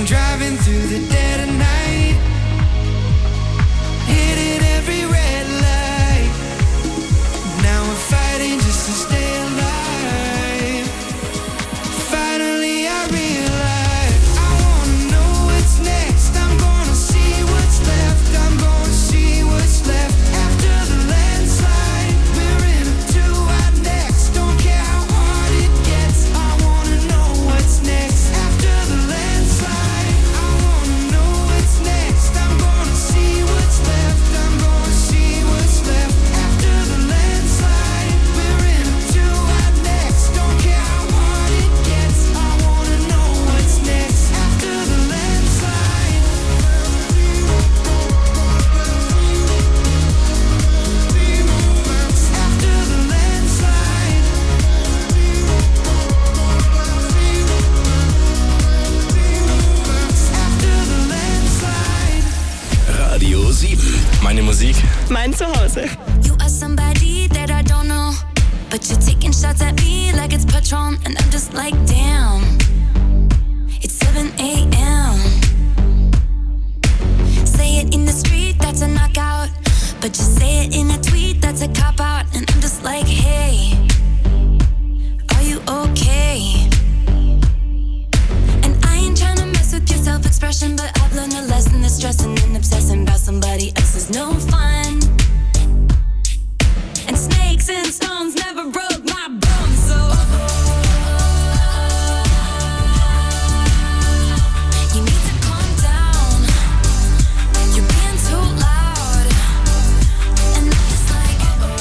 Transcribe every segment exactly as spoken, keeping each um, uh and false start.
I'm driving through the dead of night, hitting every red light. Now we're fighting just to stay alive. Finally I realize I wanna know what's next. I'm gonna see what's left. I'm gonna see what's left after the landslide. We're in it to our necks. Don't care how hard it gets. I wanna know what's next after the landslide. I wanna know what's next. I'm gonna see what's left. I'm gonna see what's left after the landslide. We're in it to our necks. Don't care how hard it gets. I wanna know what's next after the landslide. After the landslide. After the landslide. Radio sieben. Meine Musik. Mein Zuhause. You are somebody that I don't know, but you're taking shots at me like it's Patron, and I'm just like, damn. It's seven a.m. Say it in the street, that's a knockout, but you say it in a tweet, that's a cop-out, and I'm just like, hey, are you okay? And I ain't tryna mess with your self-expression, but I've learned a lesson that stressing and obsessing about somebody else is no fun. And snakes and stones never broke my bones, so you need to calm down. You're being too loud, and I'm just like,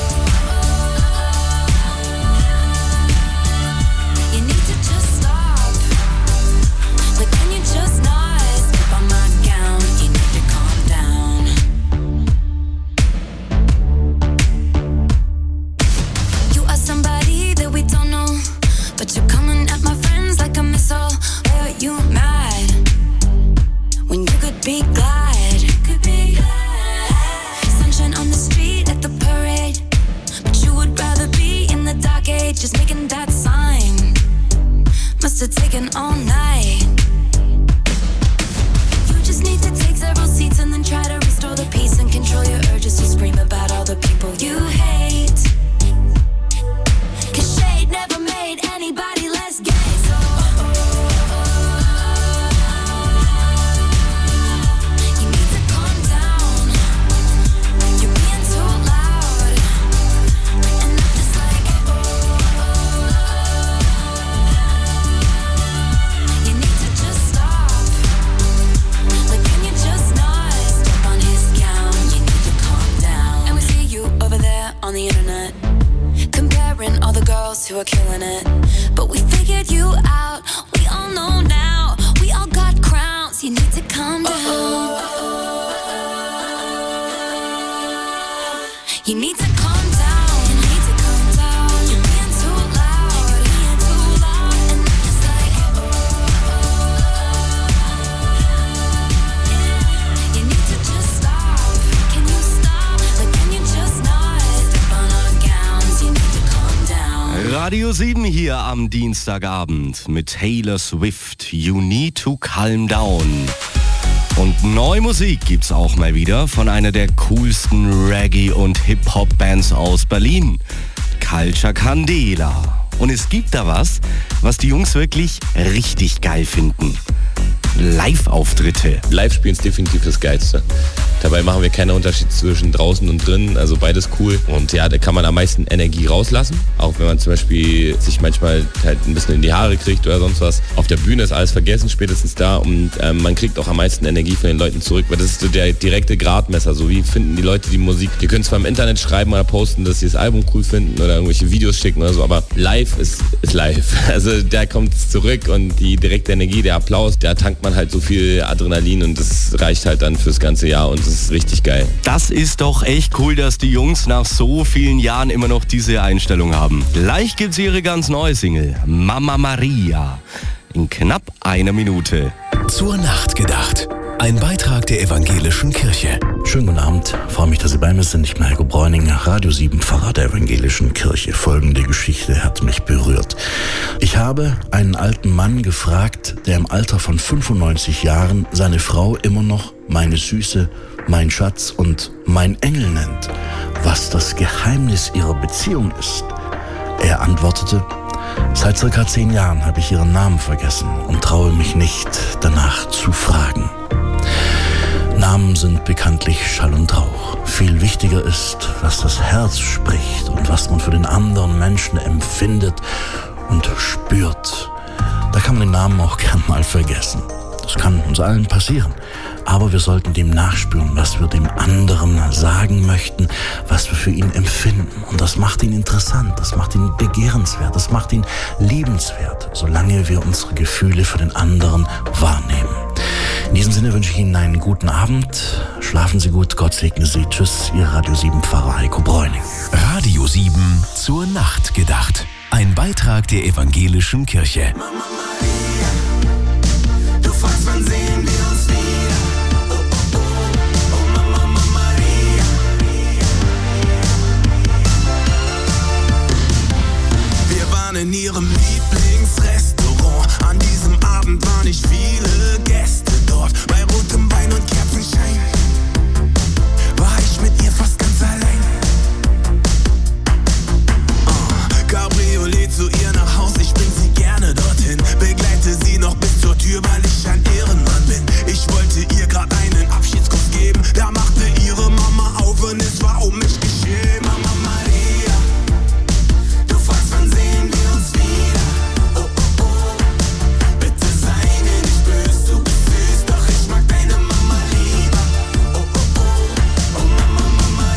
you need to just stop. Like, can you just not step on my gown? You need to calm down. You are somebody that we don't know, but you're coming at my friends like a missile. Why are you mad when you could be glad? Could be glad. Sunshine on the street at the parade, but you would rather be in the dark age, just making that sign. Must have taken all night. You just need to take several seats and then try to restore the peace and control your urges to scream about all the people you hate. Cause shade never made anybody less gay, so you need to calm down. You're being too loud, and I'm just like, you need to just stop. Like, can you just not step on his gown? You need to calm down. And we see you over there on the internet, comparing all the girls who are killing it. But we figured you out, we all know now. We all got crowns, you need to calm down. You need to calm down, you need to calm down. You're being too loud, you're being too loud, and I'm just like, you need to just stop. Can you stop? Like, can you just not step on our gowns? You need to calm down. Radio sieben hier am Dienstagabend mit Taylor Swift. You need to calm down. Und neue Musik gibt's auch mal wieder von einer der coolsten Reggae- und Hip-Hop-Bands aus Berlin. Culture Candela. Und es gibt da was, was die Jungs wirklich richtig geil finden. Live-Auftritte. Live-Spielen ist definitiv das Geilste. Dabei machen wir keinen Unterschied zwischen draußen und drinnen, also beides cool. Und ja, da kann man am meisten Energie rauslassen, auch wenn man zum Beispiel sich manchmal halt ein bisschen in die Haare kriegt oder sonst was. Auf der Bühne ist alles vergessen, spätestens da, und ähm, man kriegt auch am meisten Energie von den Leuten zurück, weil das ist so der direkte Gradmesser, so wie finden die Leute die Musik. Die können zwar im Internet schreiben oder posten, dass sie das Album cool finden oder irgendwelche Videos schicken oder so, aber live ist, ist live. Also da kommt es zurück und die direkte Energie, der Applaus, da tankt man halt so viel Adrenalin und das reicht halt dann fürs ganze Jahr und das ist richtig geil. Das ist doch echt cool, dass die Jungs nach so vielen Jahren immer noch diese Einstellung haben. Gleich gibt's ihre ganz neue Single, Mama Maria, in knapp einer Minute. Zur Nacht gedacht. Ein Beitrag der Evangelischen Kirche. Schönen guten Abend, freue mich, dass Sie bei mir sind. Ich bin Heiko Bräuning, Radio sieben, Pfarrer der Evangelischen Kirche. Folgende Geschichte hat mich berührt. Ich habe habe einen alten Mann gefragt, der im Alter von fünfundneunzig Jahren seine Frau immer noch meine Süße, mein Schatz und mein Engel nennt, was das Geheimnis ihrer Beziehung ist. Er antwortete: Seit circa zehn Jahren habe ich ihren Namen vergessen und traue mich nicht, danach zu fragen. Namen sind bekanntlich Schall und Rauch. Viel wichtiger ist, was das Herz spricht und was man für den anderen Menschen empfindet und spürt. Da kann man den Namen auch gern mal vergessen. Das kann uns allen passieren. Aber wir sollten dem nachspüren, was wir dem anderen sagen möchten, was wir für ihn empfinden. Und das macht ihn interessant, das macht ihn begehrenswert, das macht ihn liebenswert, solange wir unsere Gefühle für den anderen wahrnehmen. In diesem Sinne wünsche ich Ihnen einen guten Abend. Schlafen Sie gut, Gott segne Sie. Tschüss, Ihr Radio sieben Pfarrer Heiko Bräuning. Radio sieben zur Nacht gedacht. Ein Beitrag der Evangelischen Kirche. Mama Maria, du fragst, wann sehen wir uns wieder? Oh, oh, oh, oh Mama Maria. Wir waren in ihrem Lieblingsrestaurant. An diesem Abend waren nicht viele Gäste dort. Bei rotem Wein und Kerzenschein war ich mit ihr fast ganz allein. uh, Cabriolet zu ihr nach Haus, ich bring sie gerne dorthin. Begleite sie noch bis zur Tür, weil ich ein Ehrenmann bin. Ich wollte ihr grad einen Abschiedskuss geben, da machte ihre Mama auf und es war um mich geschehen. Mama Maria, du fragst, wann sehen wir uns wieder? Oh, oh, oh, bitte sei mir nicht böse, du bist süß, doch ich mag deine Mama lieber. Oh, oh, oh, oh Mama, Mama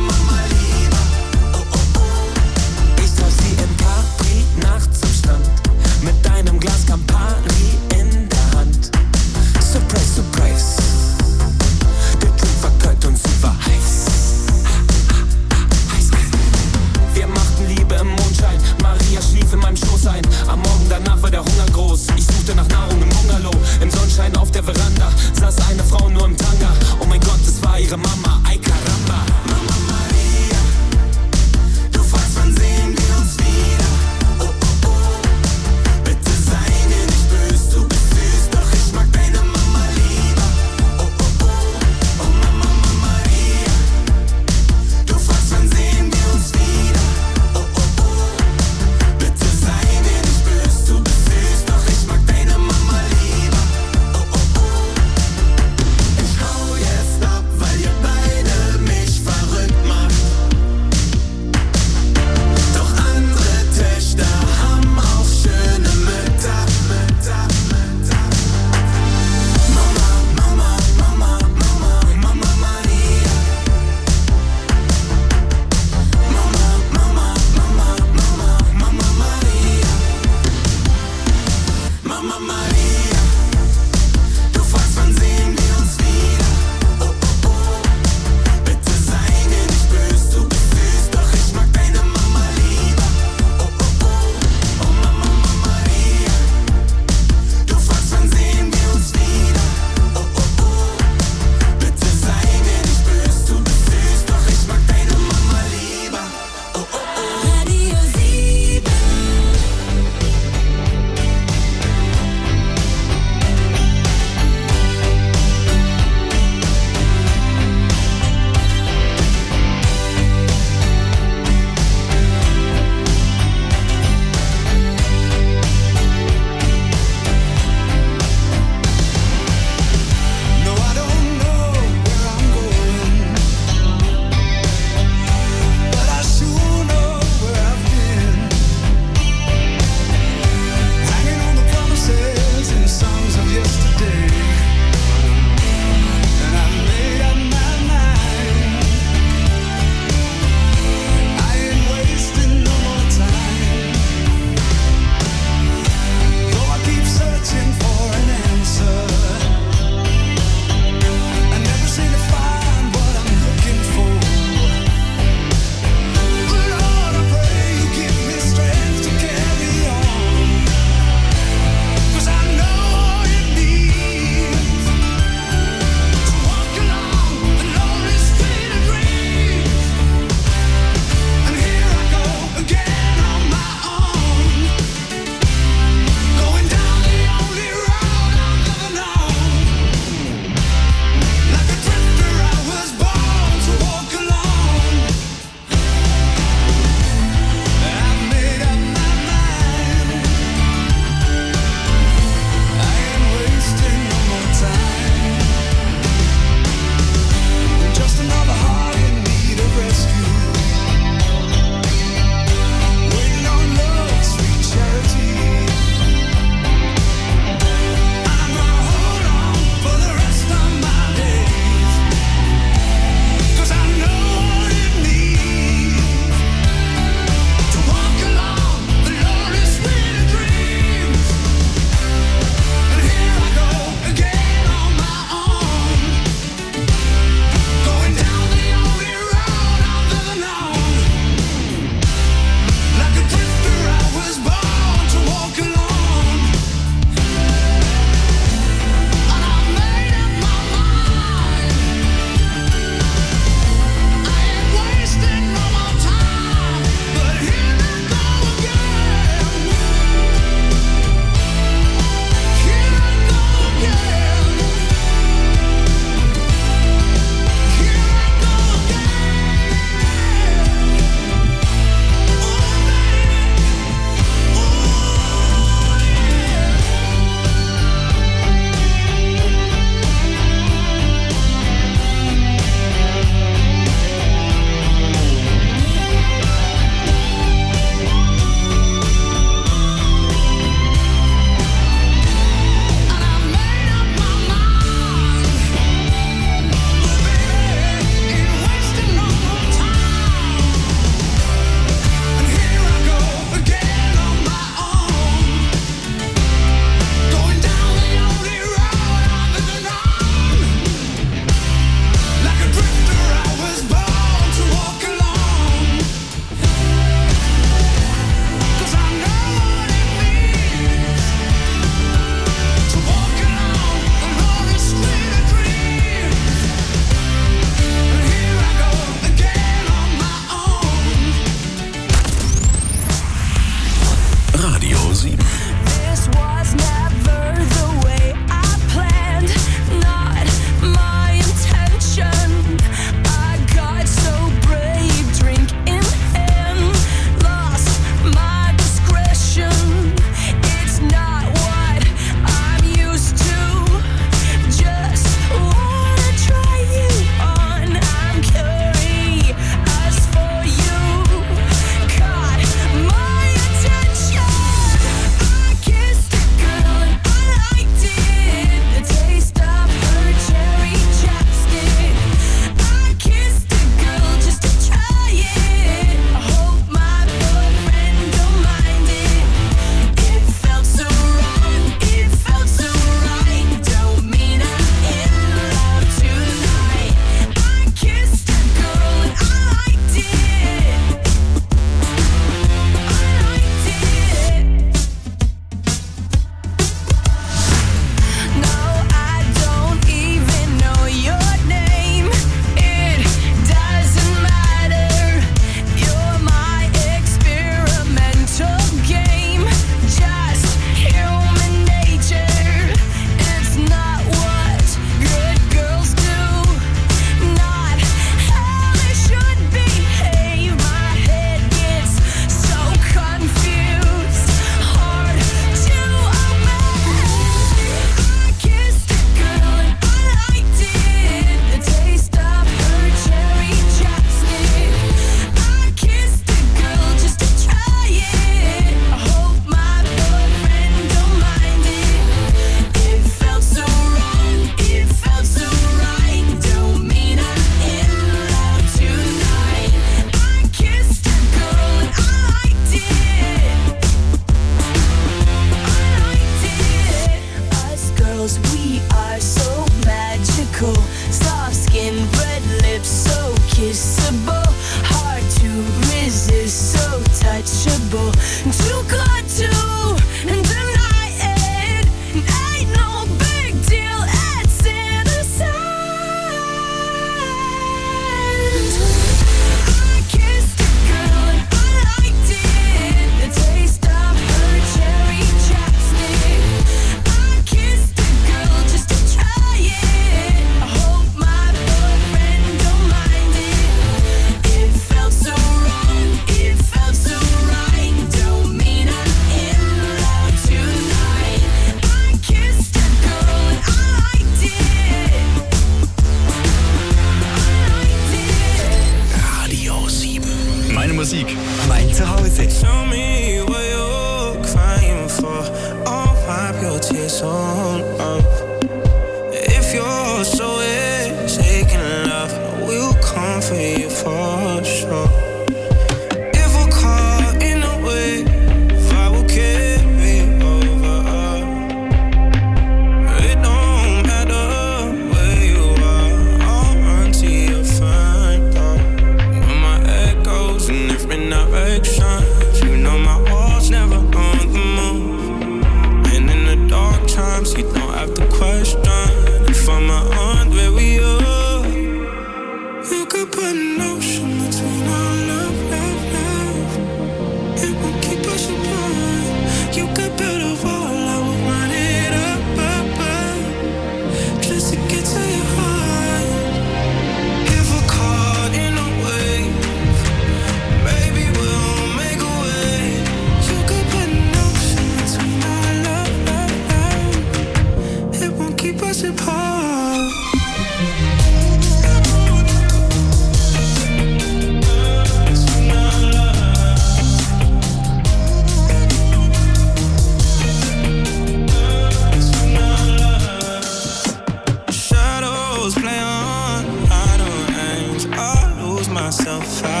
always play on. I don't aim, I lose myself. I